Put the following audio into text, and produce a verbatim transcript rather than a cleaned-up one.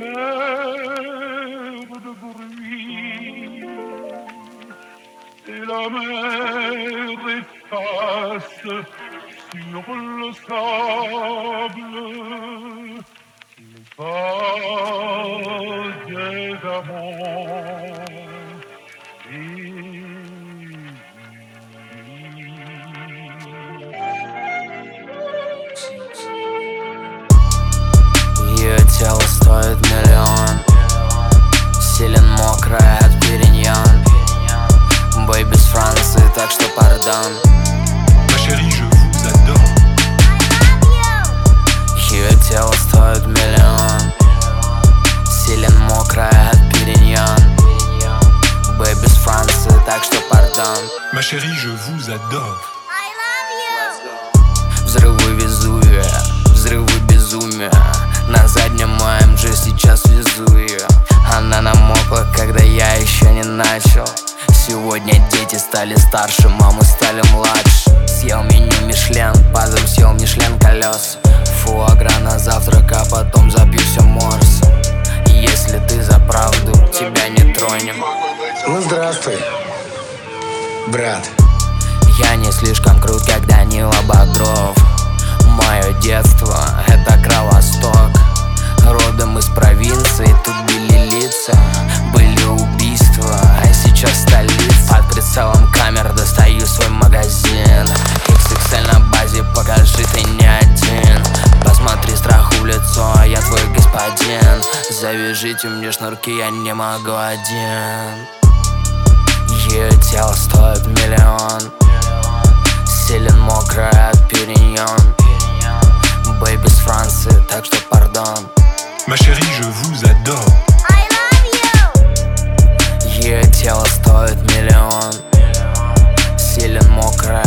faire de bruit, et la mer efface sur le sable le pas des amants. Ее тело стоит миллион, силен мокрая от периньон. Бой без Франции, так что пардон. Ma chérie, je vous adore. Ее тело стоит миллион, силен мокрая от периньон. Бой без Франции, так что пардон. Ma chérie, je vous adore. Взрывы Везувия, взрывы безумия. На заднем моем же сейчас везу ее. Она намокла, когда я еще не начал. Сегодня дети стали старше, мамы стали младше. Съел меню Мишлен, падом съел Мишлен колес. Фуагра на завтрак, а потом забьюся морсом. Если ты за правду, тебя не тронем. Ну здравствуй, брат. Я не слишком крут, как Данила Бодров. Мое детство — это Кровосток. Родом из провинции, тут били лица, были убийства, а сейчас столица. Под прицелом камер достаю свой магазин. икс икс эль на базе, покажи, ты не один. Посмотри страху в лицо, я твой господин. Завяжите мне шнурки, я не могу один. Ее тело стоит миллион, силен мокрая от периньон. Бой без Франции, так что пардон. Ma chérie, je vous adore. Ее тело стоит миллион, силен мокрая